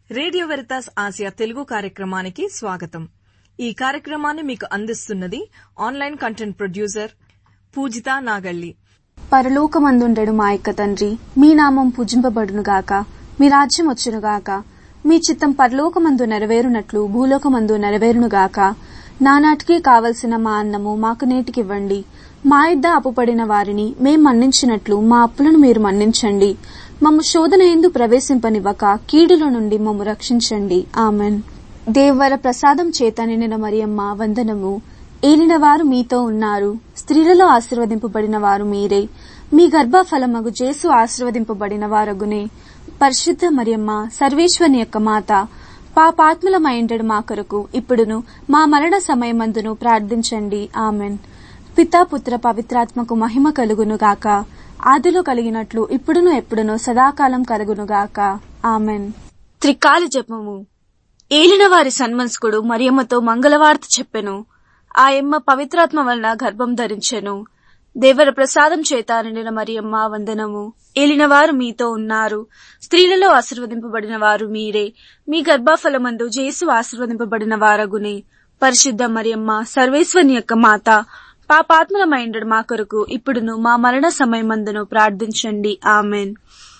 Radio Veritas Asia Telugu కార్యక్రమానికి స్వాగతం. ఈ కార్యక్రమాన్ని మీకు అందిస్తున్నది online content producer Poojitha Nagalli. పరలోకమందుండెడు మా యొక్క తండ్రి, మీ నామం పూజింపబడునుగాక, మీ రాజ్యం వచ్చునుగాక, మీ చిత్తం పరలోకమందు నెరవేరునట్లు భూలోకమందు నెరవేరునుగాక. నానాటికి కావలసిన మా అన్నము మాకు నేటికివ్వండి. మా యొద్ద అప్పుపడిన వారిని మేం మన్నించినట్లు మా అప్పులను మీరు మన్నించండి. మమ్ము శోధన యందు ప్రవేశింపనివ్వక కీడుల నుండి మమ్ము రక్షించండి. ఆమెన్. దేవర ప్రసాదం చేత నిండిన మరియమ్మ వందనము. ఏలినవారు మీతో ఉన్నారు, స్త్రీలలో ఆశీర్వదింపబడిన వారు మీరే. మీ గర్భఫలమగు జేసు ఆశీర్వదింపబడిన వారగునే. పరిశుద్ధ మరియమ్మ, సర్వేశ్వరుని యొక్క మాత, పాపాత్ములమైండెడు మా కొరకు ఇప్పుడును మా మరణ సమయమందును ప్రార్థించండి. ఆమెన్. పితా పుత్ర పవిత్రాత్మకు మహిమ కలుగునుగాక, ఆదిలో కలిగినట్లు ఇప్పుడును ఎప్పుడును సదాకాలం కలుగునుగాక. ఆమెన్. త్రికాల జపము. ఏలిన వారి సన్మనస్కుడు మరియమ్మతో మంగళవార్త చెప్పెను. ఆయమ్మ పవిత్రాత్మ వలన గర్భం ధరించెను. దేవర ప్రసాదం చేత నిండిన మరియమ్మ వందనము. ఏలినవారు మీతో ఉన్నారు, స్త్రీలలో ఆశీర్వదింపబడిన వారు మీరే. మీ గర్భఫలమందు జేసు ఆశీర్వదింపబడిన వారగునే. పరిశుద్ధ మరియమ్మ, సర్వేశ్వరుని యొక్క మాత, పాపాత్ములమైండెడు మా కొరకు ఇప్పుడును మా మరణ సమయమందును ప్రార్థించండి. ఆమెన్.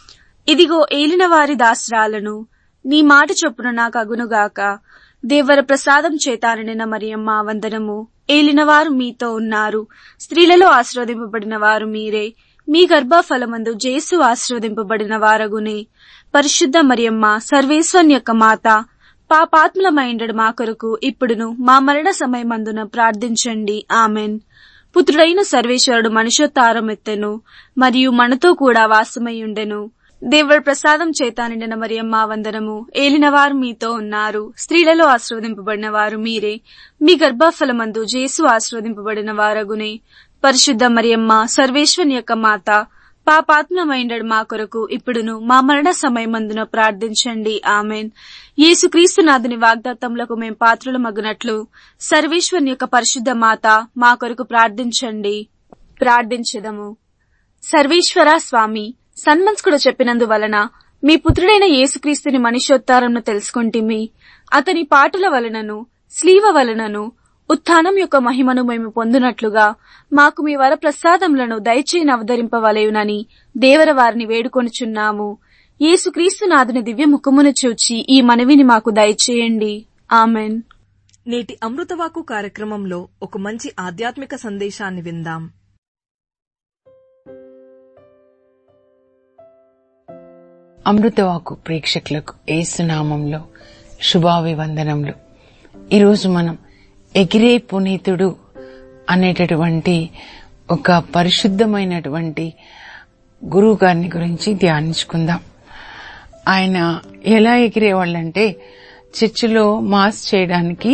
ఇదిగో ఏలిన వారి దాసరాలను, నీ మాట చొప్పున నాకు అగునుగాక. దేవర ప్రసాదం చేత నిండిన మరియమ్మ వందనము. ఏలినవారు మీతో ఉన్నారు, స్త్రీలలో ఆశీర్వదింపబడిన వారు మీరే. మీ గర్భఫలమందు జేసు ఆశీర్వదింపబడిన వారగునే. పరిశుద్ధ మరియమ్మ, సర్వేశ్వరుని యొక్క మాత, పాపాత్ములమైండెడు మా కొరకు ఇప్పుడును మా మరణ సమయమందున ప్రార్థించండి. ఆమెన్. పుత్రుడైన సర్వేశ్వరుడు మనుష్యోత్తారం ఎత్తెను, మరియు మనతో కూడా వాసమయ్యుండెను. దేవుడి ప్రసాదం చేత నిండిన మరియమ్మ వందనము. ఏలినవారు మీతో ఉన్నారు, స్త్రీలలో ఆశీర్వదింపబడిన వారు మీరే. మీ గర్భఫలమందు జేసు ఆశీర్వదింపబడిన వారగునే. పరిశుద్ధ మరియమ్మ, సర్వేశ్వరుని యొక్క మాత, పాపాత్ములమైండెడు మా కొరకు ఇప్పుడును మా మరణ సమయమందున ప్రార్థించండి. ఆమెన్. యేసుక్రీస్తు నాథుని వాగ్దాత్తములకు మేం పాత్రులమగునట్లు సర్వేశ్వరుని యొక్క పరిశుద్ధ మాత మా కొరకు ప్రార్థించండి. ప్రార్థించెదము. సర్వేశ్వర స్వామి, సన్మనస్కుడు చెప్పినందువలన మీ పుత్రుడైన యేసుక్రీస్తుని మనుష్యోత్తారంను తెలుసుకుంటిమి. అతని పాటుల వలనను స్లీవ వలనను ఉత్థానం యొక్క మహిమను మేము పొందునట్లుగా మాకు మీ వర ప్రసాదములను దయచేయని అవతరింపవలయునని దేవర వారిని వేడుకొనుచున్నాము. యేసుక్రీస్తు నాథుని దివ్య ముఖమును చూచి ఈ మనవిని మాకు దయచేయండి. ఆమెన్. నేటి అమృతవాకు కార్యక్రమంలో ఒక మంచి ఆధ్యాత్మిక సందేశాన్ని విందాం. అమృతవాకు ప్రేక్షకులకు యేసునామంలో శుభాభివందనములు. ఈరోజు మనం ఎగిరే పునీతుడు అనేటటువంటి ఒక పరిశుద్ధమైనటువంటి గురువు గారిని గురించి ధ్యానించుకుందాం. ఆయన ఎలా ఎగిరేవాళ్ళంటే, చర్చిలో మాస్ చేయడానికి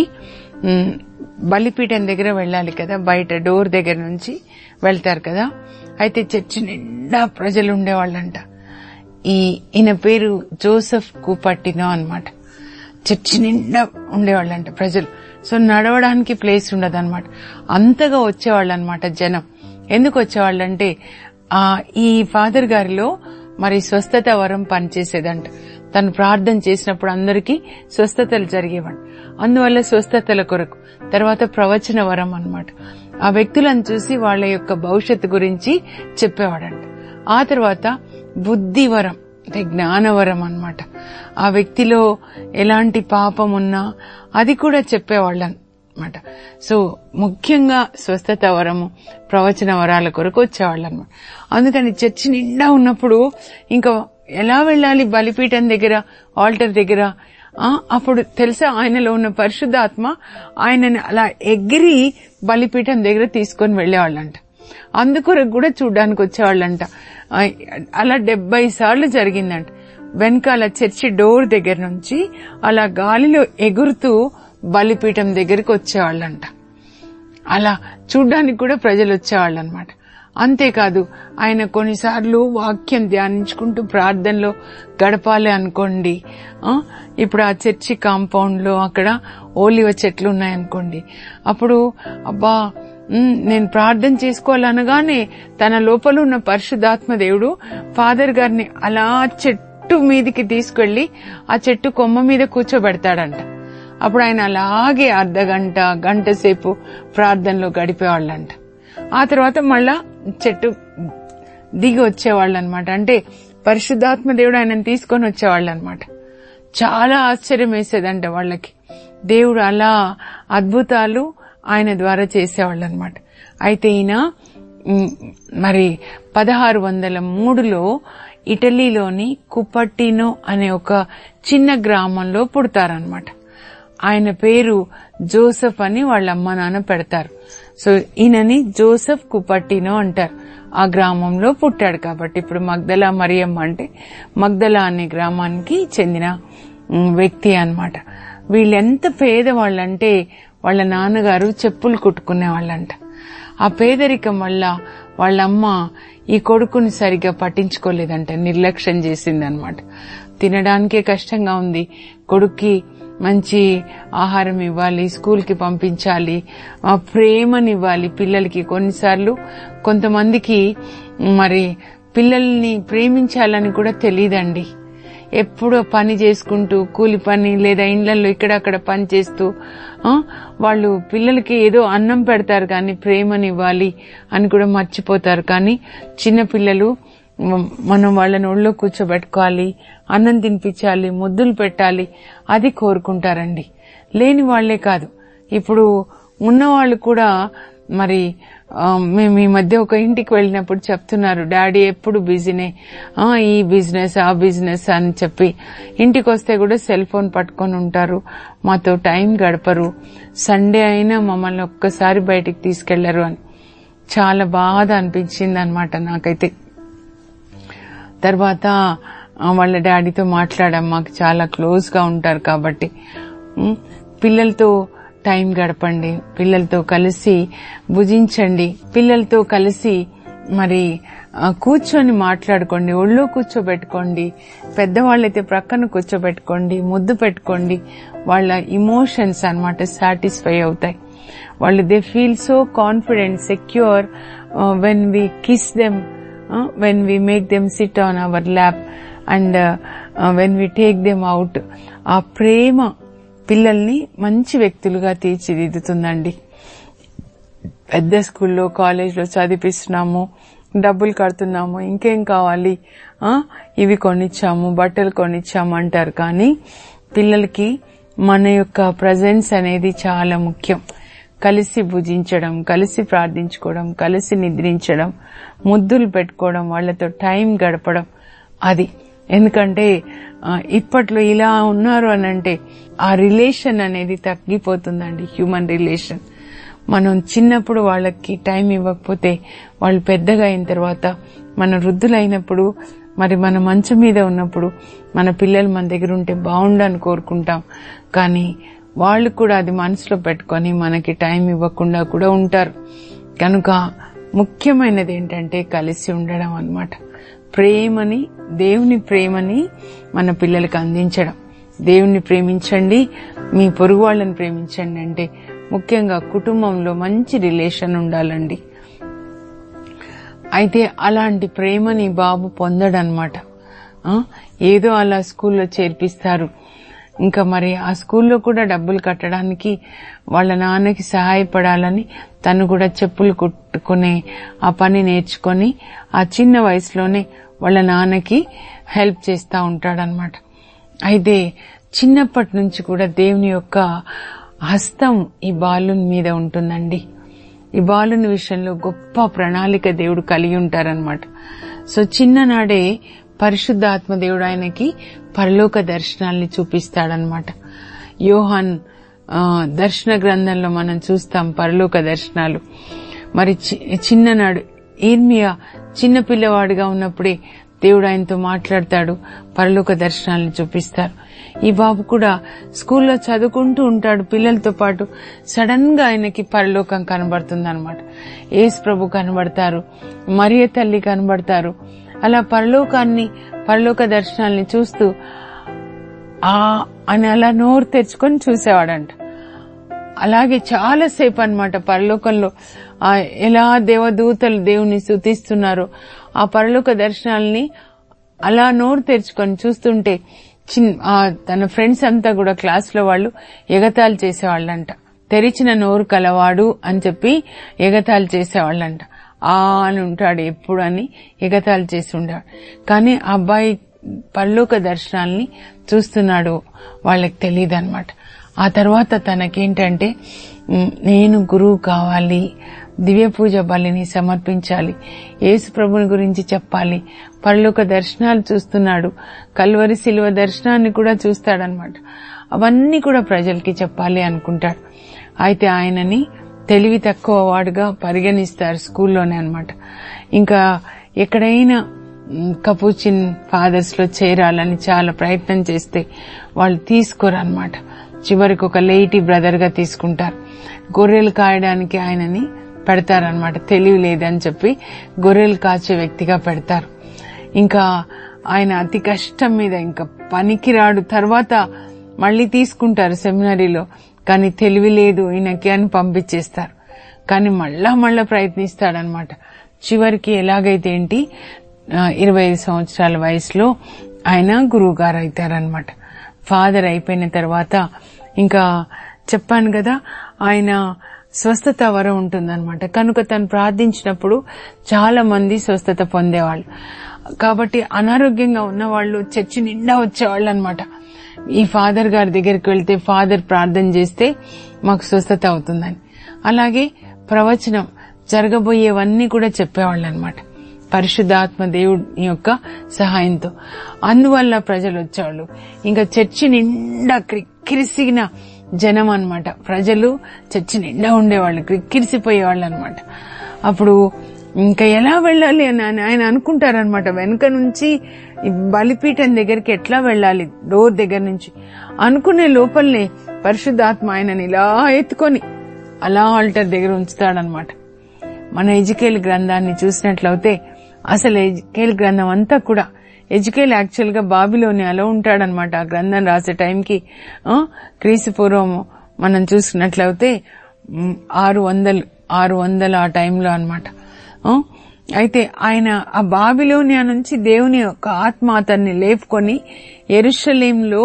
బలిపీఠం దగ్గర వెళ్ళాలి కదా, బయట డోర్ దగ్గర నుంచి వెళ్తారు కదా. అయితే చర్చి నిండా ప్రజలు ఉండేవాళ్ళంట. ఈయన పేరు జోసెఫ్ కూపట్టినో అన్నమాట. చర్చి నిండా ఉండేవాళ్ళంట ప్రజలు. సో నడవడానికి ప్లేస్ ఉండదన్నమాట. అంతగా వచ్చేవాళ్ళు అనమాట జనం. ఎందుకు వచ్చేవాళ్ళంటే, ఈ ఫాదర్ గారిలో మరి స్వస్థత వరం పనిచేసేదంట. తను ప్రార్థన చేసినప్పుడు అందరికీ స్వస్థతలు జరిగేవాడు. అందువల్ల స్వస్థతల కొరకు తర్వాత ప్రవచన వరం అన్నమాట. ఆ వ్యక్తులను చూసి వాళ్ళ యొక్క భవిష్యత్తు గురించి చెప్పేవాడంట. ఆ తర్వాత బుద్ధి వరం అంటే జ్ఞానవరం అన్నమాట. ఆ వ్యక్తిలో ఎలాంటి పాపం ఉన్నా అది కూడా చెప్పేవాళ్ళనమాట. సో ముఖ్యంగా స్వస్థత వరము, ప్రవచన వరాల కొరకు వచ్చేవాళ్ళు అనమాట. అందుకని చర్చి నిండా ఉన్నప్పుడు ఇంకా ఎలా వెళ్ళాలి బలిపీఠం దగ్గర, ఆల్టర్ దగ్గర. అప్పుడు తెలుసా, ఆయనలో ఉన్న పరిశుద్ధాత్మ ఆయనని అలా ఎగిరి బలిపీఠం దగ్గర తీసుకొని వెళ్లేవాళ్ళంట. అందుకొరకు కూడా చూడ్డానికి వచ్చేవాళ్ళంట. అలా 70 సార్లు జరిగిందంట. వెనకాల చర్చి డోర్ దగ్గర నుంచి అలా గాలిలో ఎగురుతూ బలిపీఠం దగ్గరికి వచ్చేవాళ్ళంట. అలా చూడ్డానికి కూడా ప్రజలు వచ్చేవాళ్ళు అనమాట. అంతేకాదు, ఆయన కొన్నిసార్లు వాక్యం ధ్యానించుకుంటూ ప్రార్థనలో గడపాలి అనుకోండి. ఇప్పుడు ఆ చర్చి కాంపౌండ్ లో అక్కడ ఓలివ చెట్లు ఉన్నాయనుకోండి. అప్పుడు అబ్బా నేను ప్రార్థన చేసుకోవాలనగానే తన లోపల ఉన్న పరిశుద్ధాత్మ దేవుడు ఫాదర్ గారిని అలా చెట్టు మీదికి తీసుకెళ్లి ఆ చెట్టు కొమ్మ మీద కూర్చోబెడతాడంట. అప్పుడు ఆయన అలాగే అర్ధగంట గంట సేపు ప్రార్థనలో గడిపేవాళ్ళంట. ఆ తర్వాత మళ్ళా చెట్టు దిగి వచ్చేవాళ్ళు అనమాట. అంటే పరిశుద్ధాత్మ దేవుడు ఆయనను తీసుకొని వచ్చేవాళ్ళు అనమాట. చాలా ఆశ్చర్యం వేసేదంట వాళ్ళకి. దేవుడు అలా అద్భుతాలు ఆయన ద్వారా చేసేవాళ్ళు అనమాట. అయితే ఈయన మరి 1603లో ఇటలీలోని కుపట్టినో అనే ఒక చిన్న గ్రామంలో పుడతారనమాట. ఆయన పేరు జోసెఫ్ అని వాళ్ళ అమ్మ నాన్న పెడతారు. సో ఈయనని జోసెఫ్ కుపట్టినో అంటారు. ఆ గ్రామంలో పుట్టాడు కాబట్టి. ఇప్పుడు మగ్దలా మరియమ్మ అంటే మగ్దలా అనే గ్రామానికి చెందిన వ్యక్తి అన్నమాట. వీళ్ళెంత పేదవాళ్ళంటే వాళ్ళ నాన్నగారు చెప్పులు కుట్టుకునే వాళ్ళంట. ఆ పేదరికం వల్ల వాళ్ళమ్మ ఈ కొడుకుని సరిగ్గా పట్టించుకోలేదంట, నిర్లక్ష్యం చేసిందనమాట. తినడానికే కష్టంగా ఉంది, కొడుక్కి మంచి ఆహారం ఇవ్వాలి, స్కూల్ కి పంపించాలి, ప్రేమనివ్వాలి పిల్లలకి. కొన్నిసార్లు కొంతమందికి మరి పిల్లల్ని ప్రేమించాలని కూడా తెలియదండి. ఎప్పుడో పని చేసుకుంటూ కూలి పని లేదా ఇండ్లలో ఇక్కడక్కడ పని చేస్తూ వాళ్ళు పిల్లలకి ఏదో అన్నం పెడతారు కానీ ప్రేమనివ్వాలి అని కూడా మర్చిపోతారు. కానీ చిన్న పిల్లలు మనం వాళ్ళని ఒళ్ళో కూర్చోబెట్టుకోవాలి, అన్నం తినిపించాలి, ముద్దులు పెట్టాలి, అది కోరుకుంటారండి. లేని వాళ్లే కాదు, ఇప్పుడు ఉన్నవాళ్లు కూడా. మరి మేము ఈ మధ్య ఒక ఇంటికి వెళ్ళినప్పుడు చెప్తున్నారు, డాడీ ఎప్పుడు బిజీనే, ఈ బిజినెస్ ఆ బిజినెస్ అని చెప్పి ఇంటికి వస్తే కూడా సెల్ ఫోన్ పట్టుకొని ఉంటారు, మాతో టైం గడపరు, సండే అయినా మమ్మల్ని ఒక్కసారి బయటికి తీసుకెళ్లరు అని చాలా బాధ అనిపించింది అనమాట నాకైతే. తర్వాత వాళ్ళ డాడీతో మాట్లాడాం, మాకు చాలా క్లోజ్ గా ఉంటారు కాబట్టి పిల్లలతో టైం గడపండి, పిల్లలతో కలిసి భుజించండి, పిల్లలతో కలిసి మరి కూర్చొని మాట్లాడుకోండి, ఒళ్ళో కూర్చోబెట్టుకోండి, పెద్దవాళ్ళైతే ప్రక్కన కూర్చోబెట్టుకోండి, ముద్దు పెట్టుకోండి. వాళ్ళ ఇమోషన్స్ అన్నమాట సాటిస్ఫై అవుతాయి. వాళ్ళు they feel so confident, secure when we kiss them, when we make them sit on our lap and when we take them out. ఆ ప్రేమ పిల్లల్ని మంచి వ్యక్తులుగా తీర్చిదిద్దుతుందండి. పెద్ద స్కూల్లో కాలేజ్లో చదివిస్తున్నాము, డబ్బులు కడుతున్నాము, ఇంకేం కావాలి, ఇవి కొనిచ్చాము, బట్టలు కొనిచ్చాము అంటారు. కానీ పిల్లలకి మన యొక్క ప్రజెన్స్ అనేది చాలా ముఖ్యం. కలిసి భుజించడం, కలిసి ప్రార్థించుకోవడం, కలిసి నిద్రించడం, ముద్దులు పెట్టుకోవడం, వాళ్లతో టైం గడపడం, అది. ఎందుకంటే ఇప్పట్లో ఇలా ఉన్నారు అనంటే ఆ రిలేషన్ అనేది తగ్గిపోతుందండి, హ్యూమన్ రిలేషన్. మనం చిన్నప్పుడు వాళ్ళకి టైం ఇవ్వకపోతే వాళ్ళు పెద్దగా అయిన తర్వాత, మన వృద్ధులైనప్పుడు, మరి మన మంచం మీద ఉన్నప్పుడు మన పిల్లలు మన దగ్గర ఉంటే బాగుండని కోరుకుంటాం. కానీ వాళ్ళు కూడా అది మనసులో పెట్టుకొని మనకి టైం ఇవ్వకుండా కూడా ఉంటారు. కనుక ముఖ్యమైనది ఏంటంటే కలిసి ఉండడం అన్నమాట. ప్రేమని, దేవుని ప్రేమని మన పిల్లలకు అందించడం. దేవుని ప్రేమించండి, మీ పొరుగు వాళ్ళని ప్రేమించండి అంటే ముఖ్యంగా కుటుంబంలో మంచి రిలేషన్ ఉండాలండి. అయితే అలాంటి ప్రేమని బాబు పొందడనమాట. ఏదో అలా స్కూల్లో చేర్పిస్తారు, ఇంకా మరి ఆ స్కూల్లో కూడా డబ్బులు కట్టడానికి వాళ్ళ నాన్నకి సహాయపడాలని తను కూడా చెప్పులు కుట్టుకునే ఆ పని నేర్చుకొని ఆ చిన్న వయసులోనే వాళ్ళ నాన్నకి హెల్ప్ చేస్తా ఉంటాడనమాట. అయితే చిన్నప్పటి నుంచి కూడా దేవుని యొక్క హస్తం ఈ బాలుని మీద ఉంటుందండి. ఈ బాలుని విషయంలో గొప్ప ప్రణాళిక దేవుడు కలిగి ఉంటారనమాట. సో చిన్ననాడే పరిశుద్ధాత్మ దేవుడు ఆయనకి పరలోక దర్శనాల్ని చూపిస్తాడనమాట. యోహాన్ దర్శన గ్రంథంలో మనం చూస్తాం పరలోక దర్శనాలు. మరి చిన్ననాడు ఇర్మియా చిన్న పిల్లవాడిగా ఉన్నప్పుడే దేవుడు ఆయనతో మాట్లాడతాడు, పరలోక దర్శనాలను చూపిస్తారు. ఈ బాబు కూడా స్కూల్లో చదువుకుంటూ ఉంటాడు పిల్లలతో పాటు. సడన్ గా ఆయనకి పరలోకం కనబడుతుంది అనమాట. యేసు ప్రభు కనబడతారు, మరియ తల్లి కనబడతారు. అలా పరలోక దర్శనాల్ని చూస్తూ అని అలా నోరు తెచ్చుకొని చూసేవాడంట. అలాగే చాలాసేపు అన్నమాట పరలోకంలో ఎలా దేవదూతలు దేవుని స్తుతిస్తున్నారో ఆ పరలోక దర్శనాల్ని అలా నోరు తెరుచుకొని చూస్తుంటే తన ఫ్రెండ్స్ అంతా కూడా క్లాస్ లో వాళ్ళు ఎగతాళి చేసేవాళ్ళంట. తెరిచిన నోరు కలవాడు అని చెప్పి ఎగతాళి చేసేవాళ్ళంట. అని ఉంటాడు ఎప్పుడు అని ఎగతాళి చేసి ఉండేవాడు. కానీ ఆ అబ్బాయి పరలోక దర్శనాల్ని చూస్తున్నాడు, వాళ్ళకి తెలియదు అనమాట. ఆ తర్వాత తనకేంటంటే నేను గురువు కావాలి, దివ్య పూజ బలిని సమర్పించాలి, యేసు ప్రభుని గురించి చెప్పాలి, పరలోక దర్శనాలు చూస్తున్నాడు, కల్వరి శిలువ దర్శనాన్ని కూడా చూస్తాడనమాట. అవన్నీ కూడా ప్రజలకి చెప్పాలి అనుకుంటాడు. అయితే ఆయనని తెలివి తక్కువ వాడుగా పరిగణిస్తారు స్కూల్లోనే అనమాట. ఇంకా ఎక్కడైనా కపుచిన్ ఫాదర్స్ లో చేరాలని చాలా ప్రయత్నం చేస్తే వాళ్ళు తీసుకోరన్నమాట. చివరికి ఒక లేయిటీ బ్రదర్ గా తీసుకుంటారు. గొర్రెలు కాయడానికి ఆయనని పెడతారనమాట. తెలివి లేదని చెప్పి గొర్రెలు కాచే వ్యక్తిగా పెడతారు. ఇంకా ఆయన అతి కష్టం మీద ఇంకా పనికిరాడు. తర్వాత మళ్లీ తీసుకుంటారు సెమినరీలో, కానీ తెలివి లేదు ఈయనకి అని పంపించేస్తారు. కానీ మళ్ళా ప్రయత్నిస్తాడనమాట. చివరికి ఎలాగైతే ఏంటి 25 సంవత్సరాల వయసులో ఆయన గురువు గారు అవుతారనమాట. ఫాదర్ అయిపోయిన తర్వాత ఇంకా చెప్పాను కదా, ఆయన స్వస్థత వరం ఉంటుందన్నమాట. కనుక తను ప్రార్థించినప్పుడు చాలా మంది స్వస్థత పొందేవాళ్ళు. కాబట్టి అనారోగ్యంగా ఉన్న వాళ్ళు చర్చి నిండా వచ్చేవాళ్ళు అనమాట. ఈ ఫాదర్ గారి దగ్గరికి వెళ్తే ఫాదర్ ప్రార్థన చేస్తే మాకు స్వస్థత అవుతుందని. అలాగే ప్రవచనం జరగబోయేవన్నీ కూడా చెప్పేవాళ్ళు అనమాట పరిశుద్ధాత్మ దేవుడి యొక్క సహాయంతో. అందువల్ల ప్రజలు వచ్చేవాళ్ళు. ఇంకా చర్చి నిండా క్రిక్కిరిసిన జనం అనమాట. ప్రజలు చర్చి నిండా ఉండేవాళ్ళు, క్రిక్కిరిసిపోయేవాళ్ళు అనమాట. అప్పుడు ఇంకా ఎలా వెళ్ళాలి అని ఆయన అనుకుంటారనమాట. వెనుక నుంచి బలిపీఠం దగ్గరికి ఎట్లా వెళ్ళాలి, డోర్ దగ్గర నుంచి అనుకునే లోపలనే పరిశుద్ధాత్మ ఆయనని ఇలా ఎత్తుకొని అలా ఆల్టర్ దగ్గర ఉంచుతాడనమాట. మన ఎజికేల్ గ్రంథాన్ని చూసినట్లయితే అసలు ఎజికేల్ గ్రంథం అంతా కూడా ఎజికేల్ యాక్చువల్ గా బాబిలోనియాలో ఉంటాడనమాట. ఆ గ్రంథం రాసే టైంకి క్రీస్తు పూర్వం మనం చూసినట్లయితే 600 ఆ టైంలో అనమాట. అయితే ఆయన ఆ బాబిలోనియా నుంచి దేవుని యొక్క ఆత్మ అతన్ని లేపుకొని యెరూషలేంలో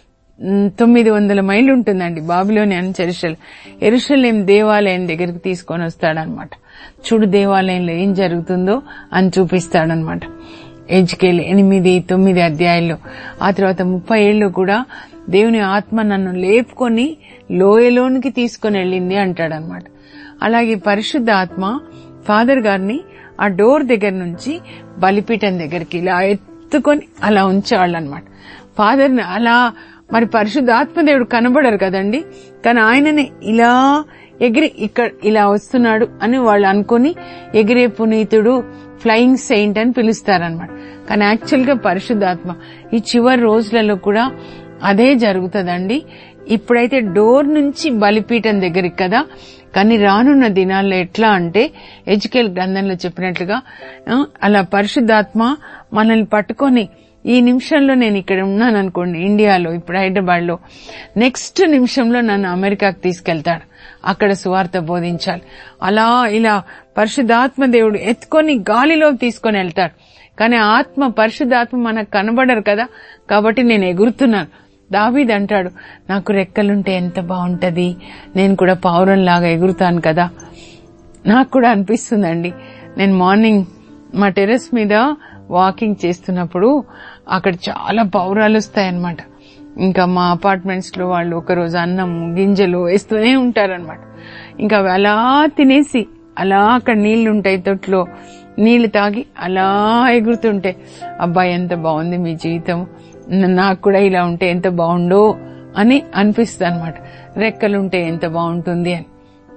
900 మైళ్ళు ఉంటుందండి బాబిలోనియా నుంచి యెరూషలేం దేవాలయం దగ్గరికి తీసుకొని వస్తాడనమాట. చూడు దేవాలయంలో ఏం జరుగుతుందో అని చూపిస్తాడనమాట. ఎజికేల్ 8-9 అధ్యాయాల్లో. ఆ తర్వాత 30 ఏళ్ళు కూడా దేవుని ఆత్మ నన్ను లేపుకొని లోయలోనికి తీసుకొని వెళ్ళింది అంటాడనమాట. అలాగే పరిశుద్ధ ఆత్మ ఫాదర్ గారిని ఆ డోర్ దగ్గర నుంచి బలిపీఠం దగ్గరికి ఇలా ఎత్తుకొని అలా ఉంచేవాళ్ళు అనమాట. ఫాదర్ ని అలా మరి పరిశుద్ధాత్మదేవుడు కనబడరు కదండి, కానీ ఆయననే ఇలా ఎగిరి ఇక్కడ ఇలా వస్తున్నాడు అని వాళ్ళు అనుకుని ఎగిరే పునీతుడు, ఫ్లయింగ్ సెయింట్ అని పిలుస్తారనమాట. కానీ యాక్చువల్ గా పరిశుద్ధాత్మ ఈ చివరి రోజులలో కూడా అదే జరుగుతుందండి. ఇప్పుడైతే డోర్ నుంచి బలిపీఠం దగ్గరికి కదా, కానీ రానున్న దినాల్లో ఎట్లా అంటే ఎజికేల్ గ్రంథంలో చెప్పినట్లుగా అలా పరిశుద్ధాత్మ మనల్ని పట్టుకొని ఈ నిమిషంలో నేను ఇక్కడ ఉన్నాను అనుకోండి ఇండియాలో, ఇప్పుడు హైదరాబాద్ లో, నెక్స్ట్ నిమిషంలో నన్ను అమెరికాకు తీసుకెళ్తాడు, అక్కడ సువార్త బోధించాలి. అలా ఇలా పరిశుద్ధాత్మ దేవుడు ఎత్తుకొని గాలిలో తీసుకొని వెళ్తాడు. కానీ ఆత్మ పరిశుద్ధాత్మ మనకు కనబడరు కదా, కాబట్టి నేను ఎగురుతున్నాను. దావీదు అంటాడు, నాకు రెక్కలుంటే ఎంత బాగుంటది, నేను కూడా పావురంలాగా ఎగురుతాను కదా. నాకు కూడా అనిపిస్తుందండి. నేను మార్నింగ్ మా టెర్రస్ మీద వాకింగ్ చేస్తున్నప్పుడు అక్కడ చాలా పావురాలు వస్తాయన్నమాట. ఇంకా మా అపార్ట్మెంట్స్ లో వాళ్ళు ఒకరోజు అన్నం గింజలు వేస్తూనే ఉంటారనమాట. ఇంకా అవి అలా తినేసి అలా అక్కడ నీళ్లుంటాయి తొట్లో, నీళ్లు తాగి అలా ఎగురుతుంటే అబ్బాయి ఎంత బాగుంది మీ జీవితం, నాకు కూడా ఇలా ఉంటే ఎంత బాగుండో అని అనిపిస్తుంది అనమాట. రెక్కలుంటే ఎంత బాగుంటుంది అని.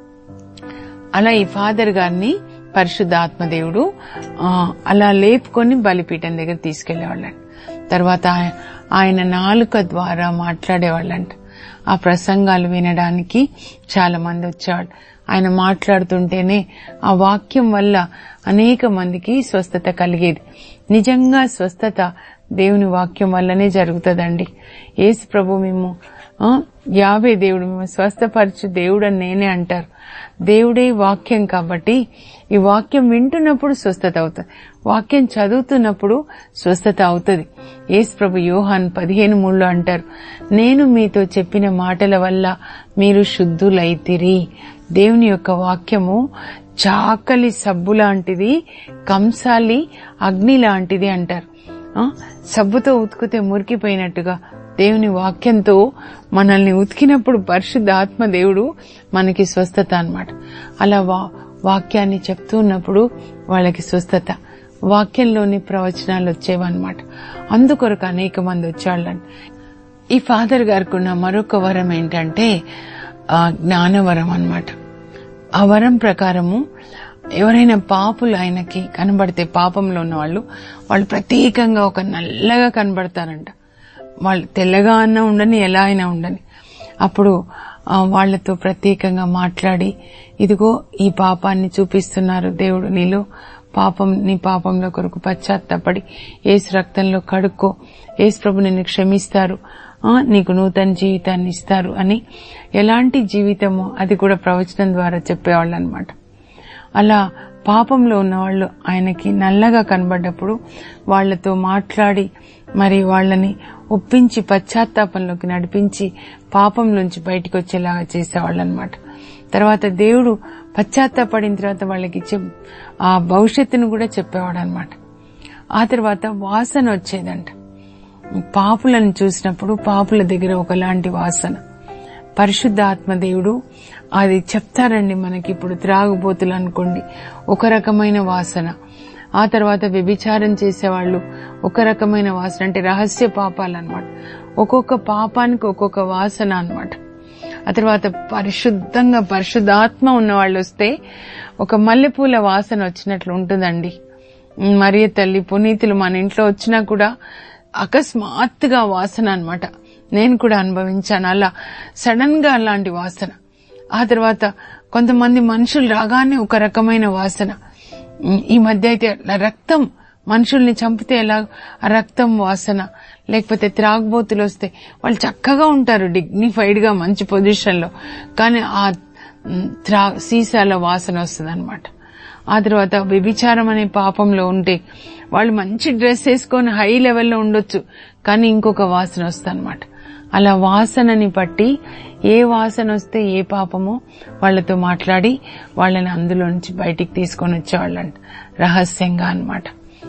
అలా ఈ ఫాదర్ గారిని పరిశుద్ధాత్మదేవుడు అలా లేపుకొని బలిపీఠం దగ్గర తీసుకెళ్లేవాళ్ళంట. తర్వాత ఆయన నాలుక ద్వారా మాట్లాడేవాళ్ళంట. ఆ ప్రసంగాలు వినడానికి చాలా మంది వచ్చేవాళ్ళు. ఆయన మాట్లాడుతుంటేనే ఆ వాక్యం వల్ల అనేక మందికి స్వస్థత కలిగేది. నిజంగా స్వస్థత దేవుని వాక్యం వల్లనే జరుగుతుందండి. యేసు ప్రభు మేము యావే దేవుడు మేము స్వస్థపరచు దేవుడు అని నేనే అంటారు. దేవుడే వాక్యం కాబట్టి ఈ వాక్యం వింటున్నప్పుడు స్వస్థత అవుతుంది, వాక్యం చదువుతున్నప్పుడు స్వస్థత అవుతుంది. యేసు ప్రభు యోహాను 15:3 అంటారు, నేను మీతో చెప్పిన మాటల వల్ల మీరు శుద్ధులైతిరి. దేవుని యొక్క వాక్యము చాకలి సబ్బు లాంటిది, కంసాలి అగ్ని లాంటిది అంటారు. సబ్బుతో ఉతికితే మురికిపోయినట్టుగా దేవుని వాక్యంతో మనల్ని ఉతికినప్పుడు పరిశుద్ధ ఆత్మ దేవుడు మనకి స్వస్థత అన్నమాట. అలా వాక్యాన్ని చెప్తూ ఉన్నప్పుడు వాళ్ళకి స్వస్థత, వాక్యంలోని ప్రవచనాలు వచ్చేవన్నమాట. అందుకొరకు అనేక మంది వచ్చేవాళ్ళని. ఈ ఫాదర్ గారికి ఉన్న మరొక వరం ఏంటంటే జ్ఞానవరం అన్నమాట. ఆ వరం ప్రకారము ఎవరైనా పాపులు ఆయనకి కనబడితే, పాపంలో ఉన్న వాళ్ళు ప్రత్యేకంగా ఒక నల్లగా కనబడతారంట. వాళ్ళు తెల్లగా అన్నా ఉండని, ఎలా అయినా ఉండని. అప్పుడు వాళ్లతో ప్రత్యేకంగా మాట్లాడి, ఇదిగో ఈ పాపాన్ని చూపిస్తున్నారు దేవుడు, నీలో నీ పాపంలో కొరకు పశ్చాత్తాపడి యేసు రక్తంలో కడుక్కో, యేసు ప్రభు నిన్ను క్షమిస్తారు, నీకు నూతన జీవితాన్ని ఇస్తారు అని ఎలాంటి జీవితమో అది కూడా ప్రవచనం ద్వారా చెప్పేవాళ్ళు అనమాట. అలా పాపంలో ఉన్నవాళ్లు ఆయనకి నల్లగా కనబడ్డప్పుడు వాళ్లతో మాట్లాడి మరి వాళ్ళని ఒప్పించి పశ్చాత్తాపంలోకి నడిపించి పాపంలోంచి బయటికి వచ్చేలాగా చేసేవాళ్ళు అనమాట. తర్వాత దేవుడు పశ్చాత్తాపడిన తర్వాత వాళ్ళకి ఆ భవిష్యత్తును కూడా చెప్పేవాడు అనమాట. ఆ తర్వాత వాసన వచ్చేదంట. పాపులను చూసినప్పుడు పాపుల దగ్గర ఒకలాంటి వాసన, పరిశుద్ధ ఆత్మదేవుడు అది చెప్తారండి మనకి. ఇప్పుడు త్రాగుబోతులు అనుకోండి, ఒక రకమైన వాసన. ఆ తర్వాత వ్యభిచారం చేసేవాళ్లు ఒక రకమైన వాసన, అంటే రహస్య పాపాలు అన్నమాట. ఒక్కొక్క పాపానికి ఒక్కొక్క వాసన అన్నమాట. ఆ తర్వాత పరిశుద్ధాత్మ ఉన్నవాళ్ళు వస్తే ఒక మల్లెపూల వాసన వచ్చినట్లు ఉంటుందండి. మరియ తల్లి పునీతులు మన ఇంట్లో వచ్చినా కూడా అకస్మాత్తుగా వాసన అన్నమాట. నేను కూడా అనుభవించాను అలా సడన్ గా అలాంటి వాసన. ఆ తర్వాత కొంతమంది మనుషులు రాగానే ఒక రకమైన వాసన. ఈ మధ్య అయితే రక్తం, మనుషుల్ని చంపితే ఎలా ఆ రక్తం వాసన, లేకపోతే త్రాగుబోతులు వస్తే వాళ్ళు చక్కగా ఉంటారు, డిగ్నిఫైడ్ గా మంచి పొజిషన్ లో, కానీ ఆ సీసాల వాసన వస్తుంది అనమాట. ఆ తర్వాత వ్యభిచారం అనే పాపంలో ఉంటే వాళ్ళు మంచి డ్రెస్ వేసుకొని హై లెవెల్లో ఉండొచ్చు, కానీ ఇంకొక వాసన వస్తుంది అనమాట. అలా వాసనని బట్టి ఏ వాసన వస్తే ఏ పాపమో వాళ్లతో మాట్లాడి వాళ్ళని అందులో నుంచి బయటికి తీసుకొని వచ్చేవాళ్ళంట రహస్యంగా అన్నమాట.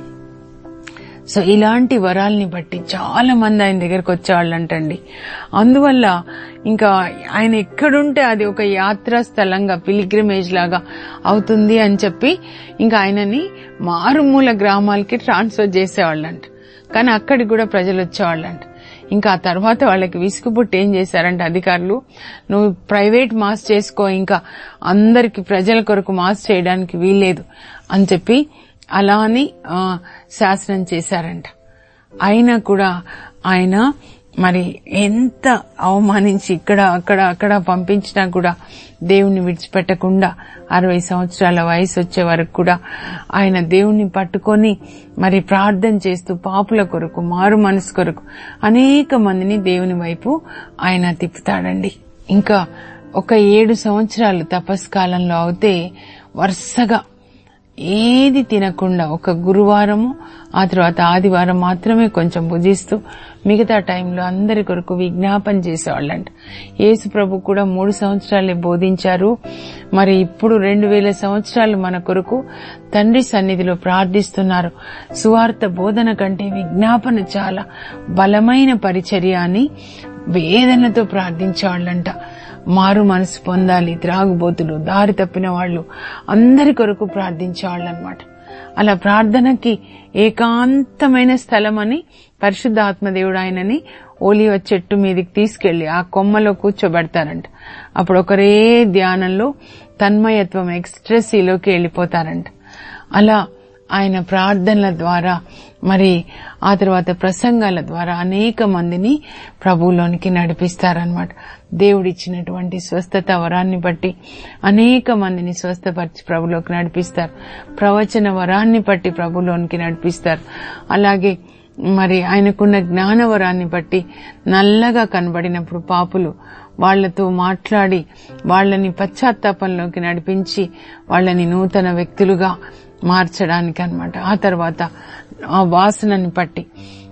సో ఇలాంటి వరాల్ని బట్టి చాలా మంది ఆయన దగ్గరకు వచ్చేవాళ్ళంటండి. అందువల్ల ఇంకా ఆయన ఎక్కడుంటే అది ఒక యాత్రా స్థలంగా, పిలిగ్రిమేజ్ లాగా అవుతుంది అని చెప్పి ఇంకా ఆయనని మారుమూల గ్రామాలకి ట్రాన్స్ఫర్ చేసేవాళ్ళంట. కానీ అక్కడికి కూడా ప్రజలు వచ్చేవాళ్ళంట. ఇంకా ఆ తర్వాత వాళ్ళకి విసుగుపుట్టి ఏం చేశారంటే అధికారులు, నువ్వు ప్రైవేట్ మాస్ చేసుకో, ఇంకా అందరికి ప్రజల కొరకు మాస్ చేయడానికి వీల్లేదు అని చెప్పి అలా అని శాసనం చేశారంట. అయినా కూడా ఆయన మరి ఎంత అవమానించి ఇక్కడ అక్కడ పంపించినా కూడా దేవుణ్ణి విడిచిపెట్టకుండా 60 సంవత్సరాల వయసు వచ్చే వరకు కూడా ఆయన దేవుణ్ణి పట్టుకొని మరి ప్రార్థన చేస్తూ పాపుల కొరకు, మారు మనసు కొరకు అనేక మందిని దేవుని వైపు ఆయన తిప్పుతాడండి. ఇంకా ఒక 7 సంవత్సరాలు తపస్కాలంలో అవుతే వరుసగా ఏది తినకుండా ఒక గురువారము, ఆ తర్వాత ఆదివారం మాత్రమే కొంచెం భుజిస్తూ మిగతా టైంలో అందరి కొరకు విజ్ఞాపన చేసేవాళ్ళంట. యేసు ప్రభు కూడా 3 సంవత్సరాలే బోధించారు. మరి ఇప్పుడు 2000 సంవత్సరాలు మన కొరకు తండ్రి సన్నిధిలో ప్రార్థిస్తున్నారు. సువార్త బోధన కంటే విజ్ఞాపన చాలా బలమైన పరిచర్య అని వేదనతో ప్రార్థించేవాళ్ళంట. మారు మనసు పొందాలి, త్రాగుబోతులు, దారి తప్పిన వాళ్ళు అందరి కొరకు ప్రార్థించేవాళ్ళు అనమాట. అలా ప్రార్థనకి ఏకాంతమైన స్థలం అని పరిశుద్ధ ఆత్మదేవుడు ఆయనని ఓలివ చెట్టు మీదకి తీసుకెళ్లి ఆ కొమ్మలో కూర్చోబెడతారంట. అప్పుడు ఒకరే ధ్యానంలో తన్మయత్వం, ఎక్స్ట్రెసీలోకి వెళ్లిపోతారంట. అలా ఆయన ప్రార్థనల ద్వారా మరి ఆ తర్వాత ప్రసంగాల ద్వారా అనేక మందిని ప్రభువులోనికి నడిపిస్తారనమాట. దేవుడిచ్చినటువంటి స్వస్థత వరాన్ని బట్టి అనేక మందిని స్వస్థపరిచి ప్రభులోకి నడిపిస్తారు. ప్రవచన వరాన్ని బట్టి ప్రభులోనికి నడిపిస్తారు. అలాగే మరి ఆయనకున్న జ్ఞానవరాన్ని బట్టి నల్లగా కనబడినప్పుడు పాపులు వాళ్లతో మాట్లాడి వాళ్ళని పశ్చాత్తాపంలోకి నడిపించి వాళ్ళని నూతన వ్యక్తులుగా మార్చడానికి అన్నమాట. ఆ తర్వాత ఆ వాసనని బట్టి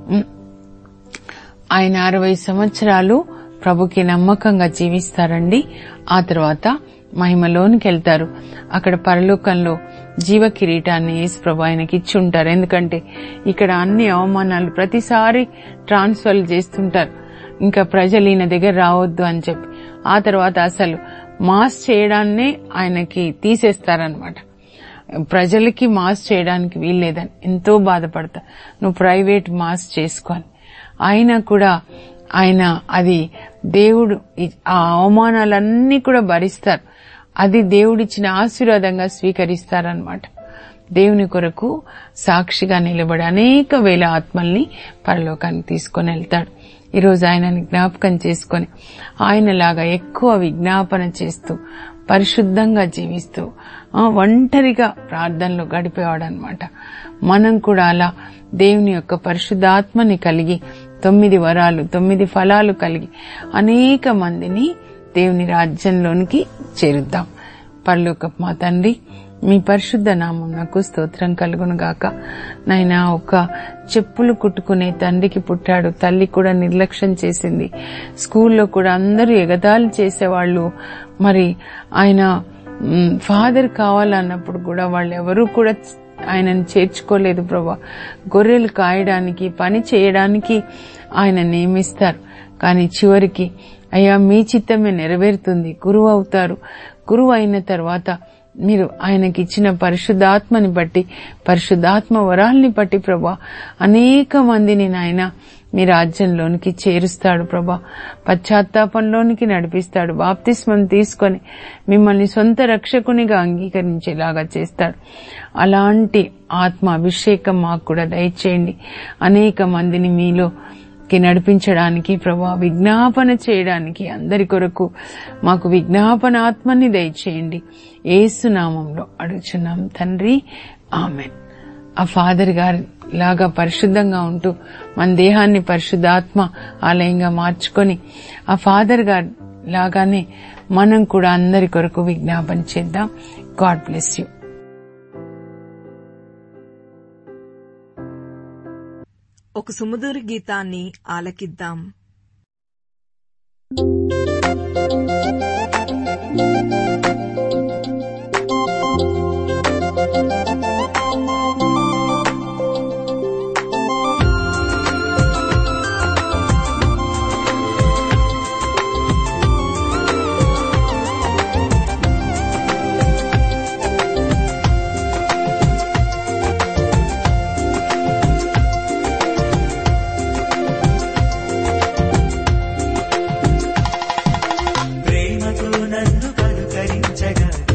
ఆయన 60 సంవత్సరాలు ప్రభుకి నమ్మకంగా జీవిస్తారండి. ఆ తర్వాత మహిమలోనికి వెళ్తారు. అక్కడ పరలోకంలో జీవ కిరీటాన్ని యేసు ప్రభు ఆయనకి ఇచ్చి ఉంటారు. ఎందుకంటే ఇక్కడ అన్ని అవమానాలు ప్రతిసారి ట్రాన్స్ఫర్ చేస్తుంటారు. ఇంకా ప్రజలు ఈయన దగ్గర రావద్దు అని చెప్పి ఆ తర్వాత అసలు మాస్ చేయడాన్నే ఆయనకి తీసేస్తారనమాట. ప్రజలకి మాస్ చేయడానికి వీల్లేదని ఎంతో బాధపడతారు. నువ్వు ప్రైవేట్ మాస్ చేసుకోని అయినా కూడా ఆయన అది దేవుడు ఆ అవమానాలన్నీ కూడా భరిస్తారు. అది దేవుడిచ్చిన ఆశీర్వాదంగా స్వీకరిస్తారనమాట. దేవుని కొరకు సాక్షిగా నిలబడి అనేక వేల ఆత్మల్ని పరలోకానికి తీసుకొని వెళ్తాడు. ఈరోజు ఆయనని జ్ఞాపకం చేసుకొని ఆయనలాగా ఎక్కువ విజ్ఞాపన చేస్తూ పరిశుద్ధంగా జీవిస్తూ ఒంటరిగా ప్రార్థనలో గడిపేవాడు అనమాట. మనం కూడా అలా దేవుని యొక్క పరిశుద్ధాత్మని కలిగి 9 వరాలు 9 ఫలాలు కలిగి అనేక మందిని దేవుని రాజ్యంలోనికి చేరుద్దాం. పరలోకపు మా తండ్రి, మీ పరిశుద్ధ నామమునకు స్తోత్రం కలుగును గాక. నాయనా, ఒక చెప్పులు కుట్టుకునే తండ్రికి పుట్టాడు. తల్లి కూడా నిర్లక్ష్యం చేసింది. స్కూల్లో కూడా అందరూ ఎగతాళి చేసేవాళ్లు. మరి ఆయన ఫాదర్ కావాలన్నప్పుడు కూడా వాళ్ళు ఎవరూ కూడా ఆయనను చేర్చుకోలేదు ప్రభా. గొర్రెలు కాయడానికి పని చేయడానికి ఆయన నియమిస్తారు. కానీ చివరికి అయ్యా మీ చిత్తమే నెరవేరుతుంది, గురువు అవుతారు. గురువు అయిన తర్వాత మీరు ఆయనకి ఇచ్చిన పరిశుద్ధాత్మని బట్టి పరిశుద్ధాత్మ వరాల్ని బట్టి ప్రభా అనేక మందిని నాయన మీ రాజ్యంలోనికి చేరుస్తాడు ప్రభా. పశ్చాత్తాపంలోనికి నడిపిస్తాడు. బాప్తిస్మం తీసుకొని మిమ్మల్ని సొంత రక్షకునిగా అంగీకరించేలాగా చేస్తాడు. అలాంటి ఆత్మ అభిషేకం మాకు కూడా దయచేయండి. అనేక మందిని మీలోకి నడిపించడానికి ప్రభా, విజ్ఞాపన చేయడానికి అందరి కొరకు మాకు విజ్ఞాపన ఆత్మని దయచేయండి. యేసు నామంలో అడుగుచున్నాం తండ్రి, ఆమెన్. ఆ ఫాదర్ గారి లాగా పరిశుద్ధంగా ఉంటూ మన దేహాన్ని పరిశుద్ధాత్మ ఆలయంగా మార్చుకొని ఆ ఫాదర్ గారి లాగానే మనం కూడా అందరి కొరకు విజ్ఞాపన చేద్దాం. God bless you. ఒక సుమధుర గీతాన్ని ఆలకిద్దాం. ప్రేమతో నన్ను పలుకరించగా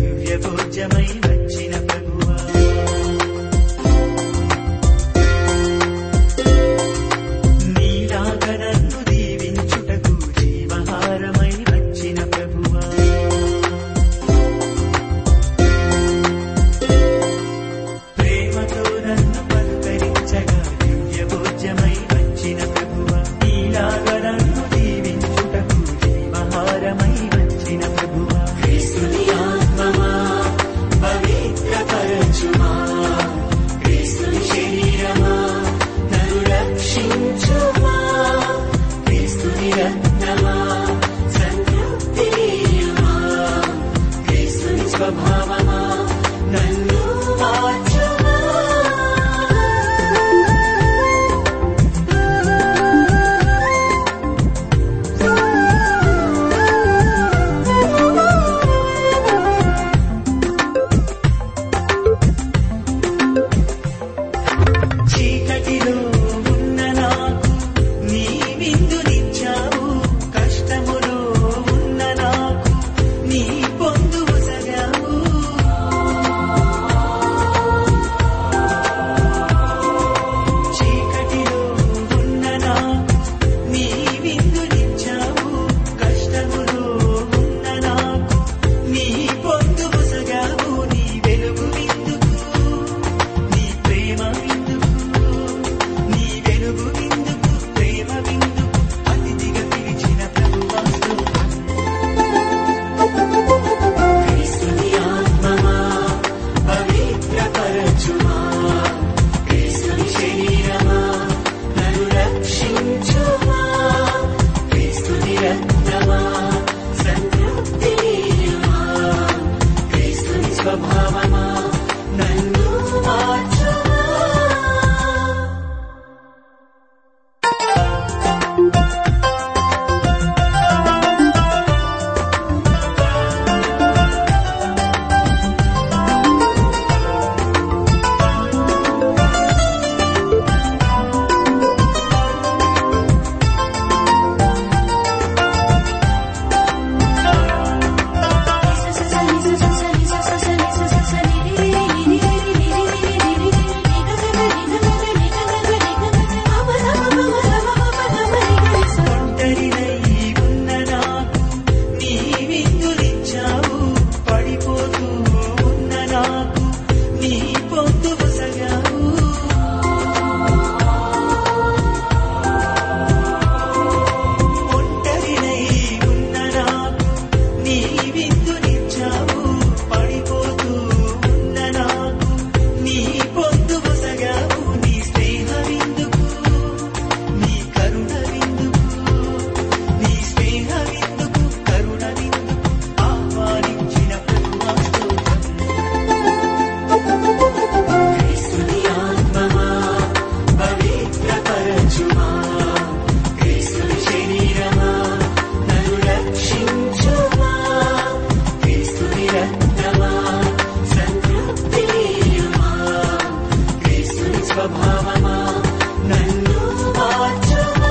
రక్షించుమా నన్ను మార్చుమా.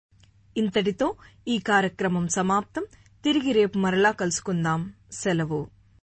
ఇంతటితో ఈ కార్యక్రమం సమాప్తం. తిరిగి రేపు మరలా కలుసుకుందాం. సెలవు.